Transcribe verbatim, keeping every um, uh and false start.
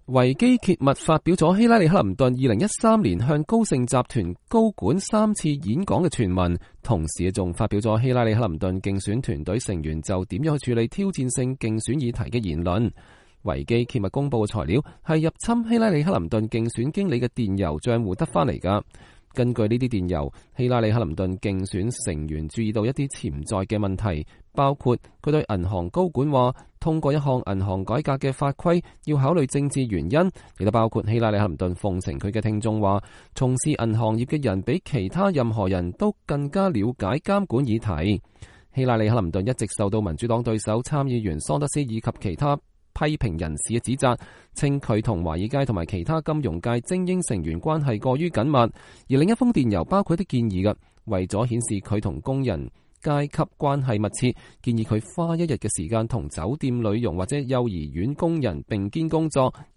維基揭密發表咗希拉里克林頓二零一三年向高盛集團高管三次演講嘅傳聞，同時仲發表咗希拉里克林頓競選團隊成員就點樣去處理挑戰性競選議題嘅言論。維基揭密公佈嘅材料係入侵希拉里克林頓競選經理嘅電郵賬戶得返嚟㗎。根據呢啲電郵，希拉里克林頓競選成員注意到一啲潛在嘅問題，包括佢對銀行高管話，通過一項銀行改革嘅法規要考慮政治原因，亦都包括希拉里克林頓奉承佢嘅聽眾話，從事銀行業嘅人比其他任何人都更加了解監管議題。希拉里克林頓一直受到民主黨對手參議員桑德斯以及其他批評人士嘅指責，稱佢同華爾街同埋其他金融界精英成員關係過於緊密。而另一封電郵包括一啲建議嘅，為咗顯示佢同工人階級關係密切，建議佢花一日嘅時間同酒店女傭或者幼兒園工人並肩工作，